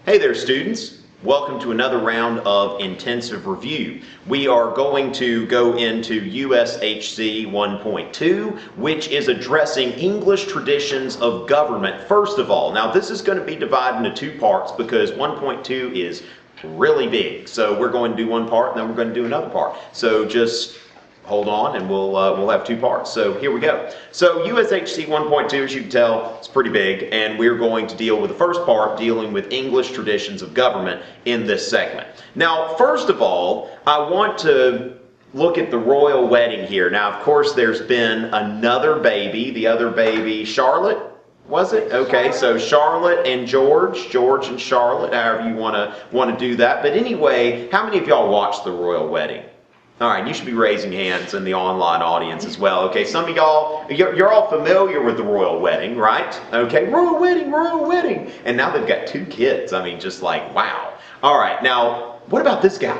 Hey there, students. Welcome to another round of intensive review. We are going to go into USHC 1.2, which is addressing English traditions of government first of all. Now, this is going to be divided into two parts because 1.2 is really big. So we're going to do one part and then we're going to do another part. So just hold on and we'll have two parts. So here we go. So USHC 1.2, as you can tell, it's pretty big, and we're going to deal with the first part, dealing with English traditions of government in this segment. Now, first of all, I want to look at the royal wedding here. Now, of course, there's been another baby, the other baby, Charlotte, was it? Okay, so Charlotte and George and Charlotte, however you want to do that. But anyway, how many of y'all watched the royal wedding? All right, you should be raising hands in the online audience as well. Okay, some of y'all, you're all familiar with the royal wedding, right? Okay, royal wedding. And now they've got 2 kids. I mean, just like, wow. All right, now, what about this guy?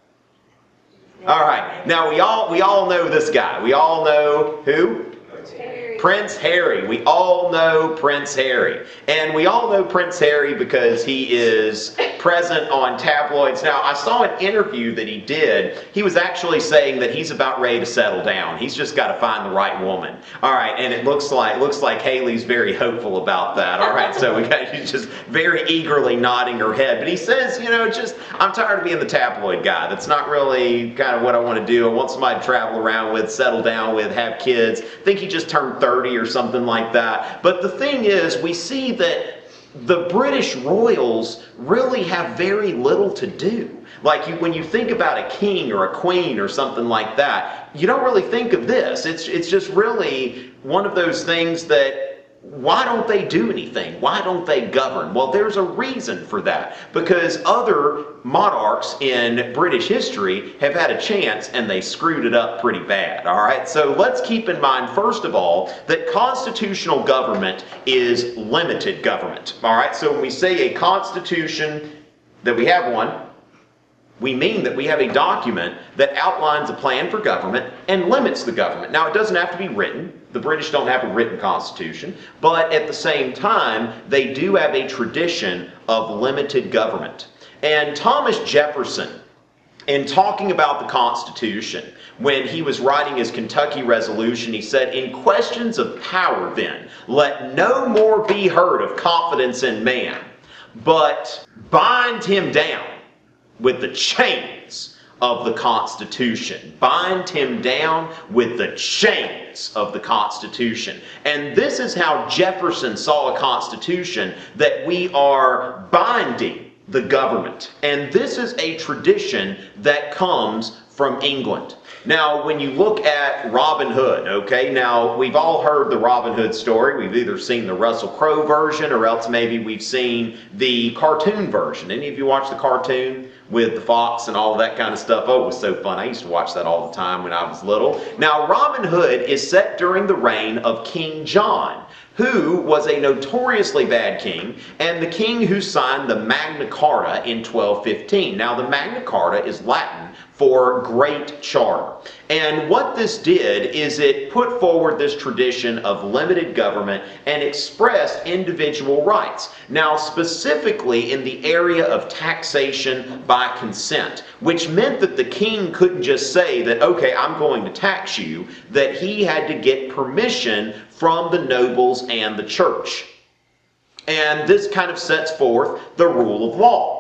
All right, now we all know this guy. We all know who? Prince Harry. We all know Prince Harry. And we all know Prince Harry because he is present on tabloids. Now, I saw an interview that he did. He was actually saying that he's about ready to settle down. He's just got to find the right woman. All right, and it looks like Haley's very hopeful about that. All right, so she's just very eagerly nodding her head. But he says, I'm tired of being the tabloid guy. That's not really kind of what I want to do. I want somebody to travel around with, settle down with, have kids. I think he just turned 30 or something like that. But the thing is, we see that the British royals really have very little to do. Like when you think about a king or a queen or something like that, you don't really think of this. It's just really one of those things that, why don't they do anything? Why don't they govern? Well, there's a reason for that. Because other monarchs in British history have had a chance and they screwed it up pretty bad. All right, so let's keep in mind, first of all, that constitutional government is limited government. All right, so when we say a constitution, that we have one, we mean that we have a document that outlines a plan for government and limits the government. Now, it doesn't have to be written. The British don't have a written constitution, but at the same time, they do have a tradition of limited government. And Thomas Jefferson, in talking about the Constitution, when he was writing his Kentucky Resolution, he said, "In questions of power, then, let no more be heard of confidence in man, but bind him down with the chains of the Constitution." Bind him down with the chains of the Constitution. And this is how Jefferson saw a constitution, that we are binding the government. And this is a tradition that comes from England. Now, when you look at Robin Hood, okay, now we've all heard the Robin Hood story. We've either seen the Russell Crowe version or else maybe we've seen the cartoon version. Any of you watch the cartoon with the fox and all of that kind of stuff? Oh, it was so fun. I used to watch that all the time when I was little. Now, Robin Hood is set during the reign of King John, who was a notoriously bad king, and the king who signed the Magna Carta in 1215. Now, the Magna Carta is Latin for Great Charter. And what this did is it put forward this tradition of limited government and expressed individual rights. Now, specifically in the area of taxation by consent, which meant that the king couldn't just say that, okay, I'm going to tax you, that he had to get permission from the nobles and the church. And this kind of sets forth the rule of law.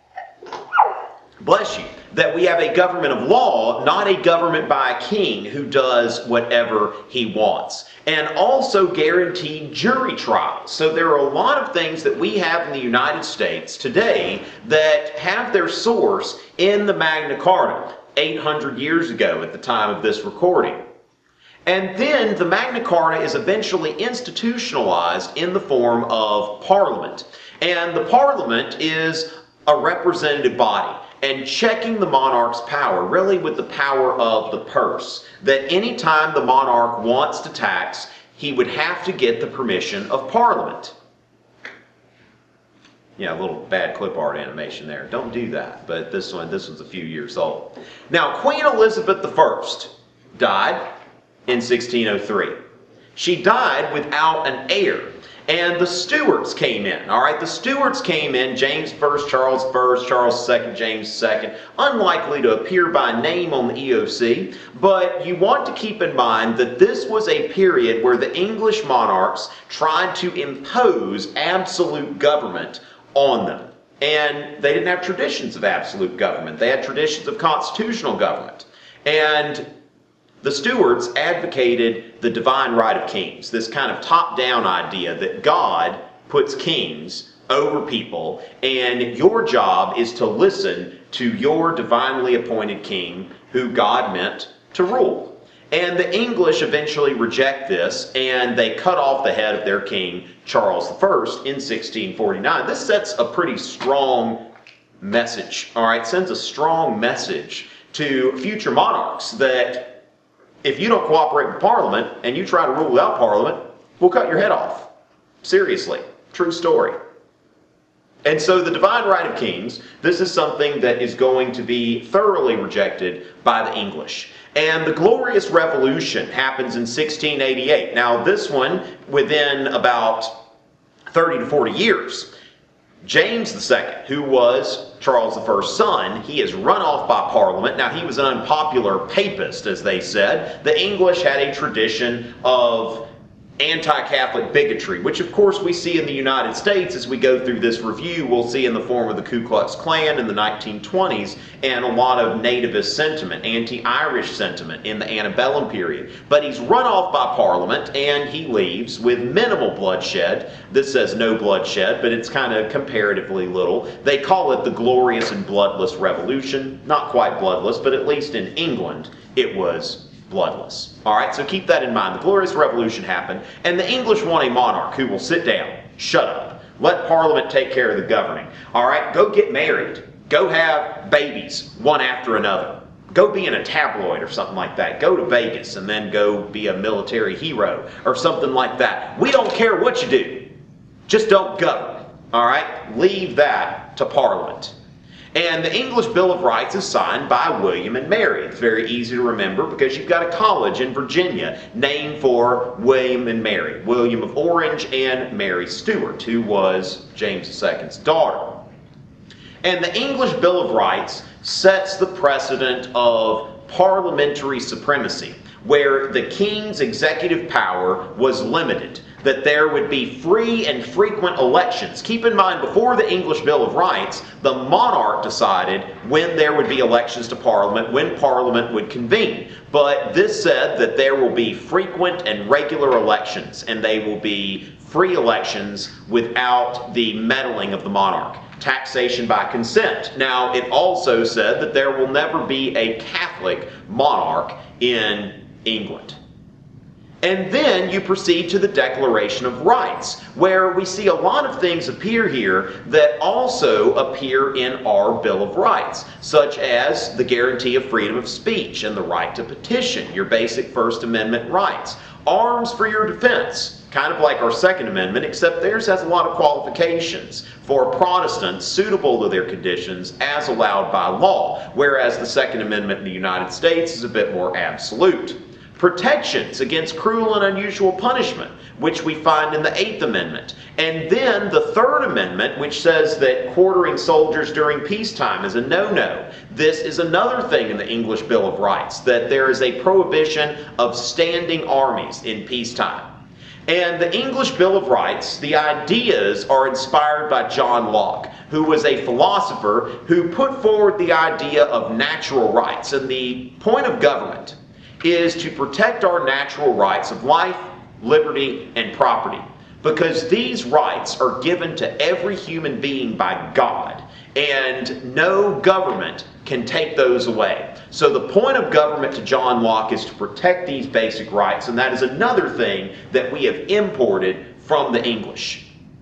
Bless you. That we have a government of law, not a government by a king who does whatever he wants. And also guaranteed jury trials. So there are a lot of things that we have in the United States today that have their source in the Magna Carta 800 years ago at the time of this recording. And then the Magna Carta is eventually institutionalized in the form of Parliament. And the Parliament is a representative body, and checking the monarch's power, really with the power of the purse. That any time the monarch wants to tax, he would have to get the permission of Parliament. Yeah, a little bad clip art animation there. Don't do that. But this one's a few years old. Now, Queen Elizabeth I died in 1603. She died without an heir. And the Stuarts came in, all right? The Stuarts came in, James I, Charles II, James II, unlikely to appear by name on the EOC, but you want to keep in mind that this was a period where the English monarchs tried to impose absolute government on them. And they didn't have traditions of absolute government. They had traditions of constitutional government. And the Stuarts advocated the divine right of kings, this kind of top-down idea that God puts kings over people, and your job is to listen to your divinely appointed king who God meant to rule. And the English eventually reject this, and they cut off the head of their king, Charles I, in 1649. This sets a pretty strong message, all right? Sends a strong message to future monarchs that if you don't cooperate with Parliament and you try to rule without Parliament, we'll cut your head off. Seriously. True story. And so the divine right of kings, this is something that is going to be thoroughly rejected by the English. And the Glorious Revolution happens in 1688. Now this one, within about 30 to 40 years, James II, who was Charles I's son, he is run off by Parliament. Now, he was an unpopular papist, as they said. The English had a tradition of anti-Catholic bigotry, which of course we see in the United States as we go through this review. We'll see in the form of the Ku Klux Klan in the 1920s and a lot of nativist sentiment, anti-Irish sentiment in the antebellum period. But he's run off by Parliament and he leaves with minimal bloodshed. This says no bloodshed, but it's kind of comparatively little. They call it the Glorious and Bloodless Revolution. Not quite bloodless, but at least in England it was bloodless. All right, so keep that in mind. The Glorious Revolution happened, and the English want a monarch who will sit down, shut up, let Parliament take care of the governing. All right, go get married. Go have babies, one after another. Go be in a tabloid or something like that. Go to Vegas and then go be a military hero or something like that. We don't care what you do. Just don't govern. All right, leave that to Parliament. And the English Bill of Rights is signed by William and Mary. It's very easy to remember because you've got a college in Virginia named for William and Mary. William of Orange and Mary Stuart, who was James II's daughter. And the English Bill of Rights sets the precedent of parliamentary supremacy, where the king's executive power was limited, that there would be free and frequent elections. Keep in mind, before the English Bill of Rights, the monarch decided when there would be elections to Parliament, when Parliament would convene. But this said that there will be frequent and regular elections, and they will be free elections without the meddling of the monarch. Taxation by consent. Now, it also said that there will never be a Catholic monarch in England. And then you proceed to the Declaration of Rights, where we see a lot of things appear here that also appear in our Bill of Rights, such as the guarantee of freedom of speech and the right to petition, your basic First Amendment rights. Arms for your defense, kind of like our Second Amendment, except theirs has a lot of qualifications for Protestants suitable to their conditions as allowed by law, whereas the Second Amendment in the United States is a bit more absolute. Protections against cruel and unusual punishment, which we find in the Eighth Amendment. And then the Third Amendment, which says that quartering soldiers during peacetime is a no-no. This is another thing in the English Bill of Rights, that there is a prohibition of standing armies in peacetime. And the English Bill of Rights, the ideas are inspired by John Locke, who was a philosopher who put forward the idea of natural rights. And the point of government is to protect our natural rights of life, liberty, and property. Because these rights are given to every human being by God, and no government can take those away. So the point of government to John Locke is to protect these basic rights, and that is another thing that we have imported from the English.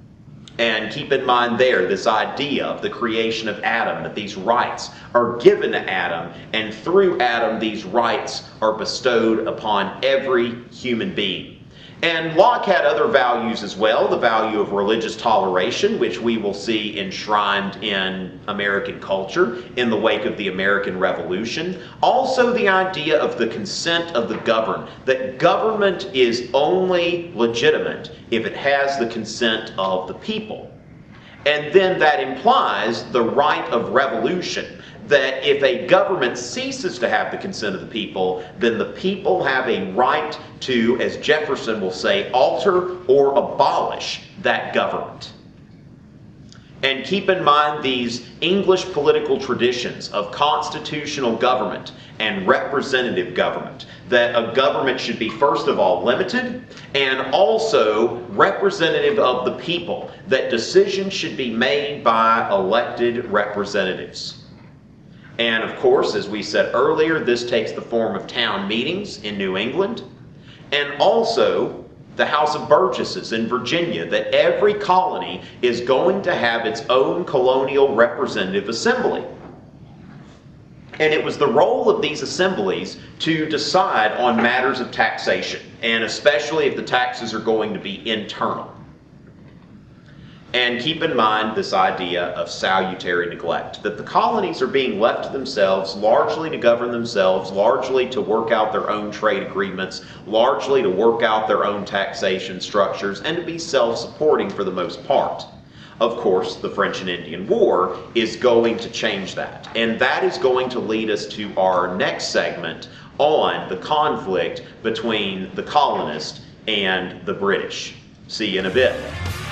And keep in mind there this idea of the creation of Adam, that these rights are given to Adam, and through Adam these rights are bestowed upon every human being. And Locke had other values as well, the value of religious toleration, which we will see enshrined in American culture in the wake of the American Revolution. Also the idea of the consent of the governed, that government is only legitimate if it has the consent of the people. And then that implies the right of revolution, that if a government ceases to have the consent of the people, then the people have a right to, as Jefferson will say, alter or abolish that government. And keep in mind these English political traditions of constitutional government and representative government, that a government should be first of all limited and also representative of the people, that decisions should be made by elected representatives. And of course, as we said earlier, this takes the form of town meetings in New England, and also the House of Burgesses in Virginia, that every colony is going to have its own colonial representative assembly. And it was the role of these assemblies to decide on matters of taxation, and especially if the taxes are going to be internal. And keep in mind this idea of salutary neglect, that the colonies are being left to themselves, largely to govern themselves, largely to work out their own trade agreements, largely to work out their own taxation structures, and to be self-supporting for the most part. Of course, the French and Indian War is going to change that. And that is going to lead us to our next segment on the conflict between the colonists and the British. See you in a bit.